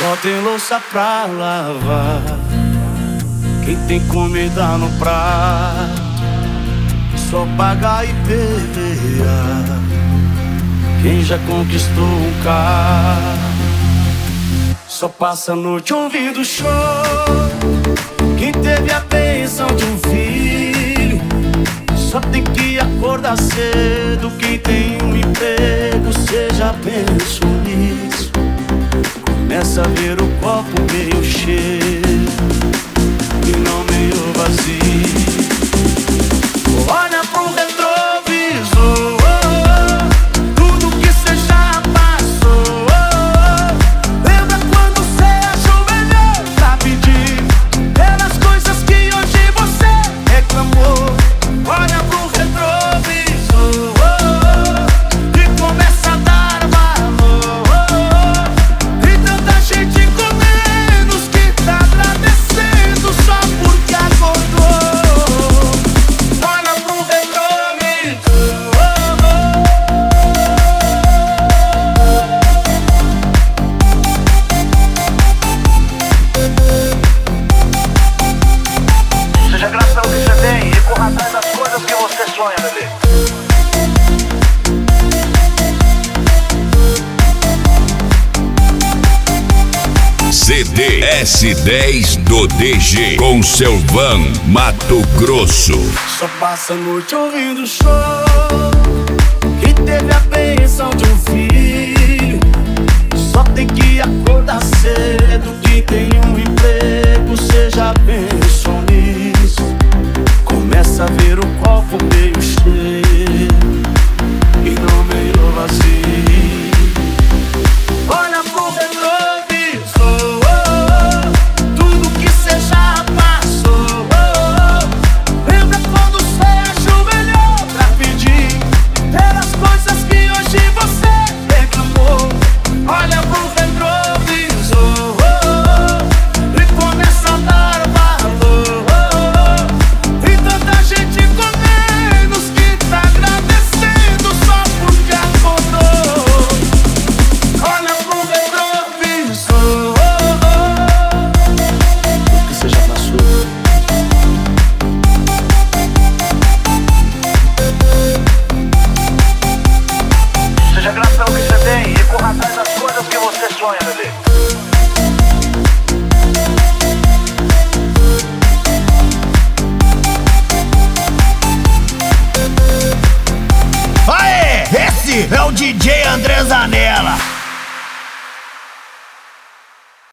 Só tem louça pra lavar, quem tem comida no prato só paga IPVA. Quem já conquistou um carro só passa a noite ouvindo show. Quem teve a bênção de um filho só tem que acordar cedo. Quem tem um emprego, cê já pensou nisso? Começa a ver o copo meio cheio e não meio vazio. Olha pro retrovisor, tudo que cê já passou. Lembra quando cê ajoelhou pra pedir pelas coisas que hoje você reclamou. Olha pro retrovisor e começa a dar valor. E tanta gente com menos que tá agradecendo só porque acordou. Olha pro retrovisor. Seja grato pelo que você tem e corra atrás das coisas que você sonha, bebê. CD S10 do DG com seu van Mato Grosso. Só passa a noite ouvindo show. Quem teve a bênção de um filho só tem que acordar cedo. Quem tem um emprego, cê já pensou nisso? Começa a ver o copo meio cheio e não meio vazio. Olha pro retrovisor, tudo que cê já passou. Lembra quando cê ajoelhou pra pedir pelas coisas que hoje você reclamou. Olha pro retrovisor e começa a dar valor. E tanta gente com menos que tá agradecendo só porque acordou. Olha pro retrovisor, tudo que cê já passou. Seja grato pelo que você tem e corra atrás das coisas que você sonha, bebê. Aê, esse é o DJ André Zanella.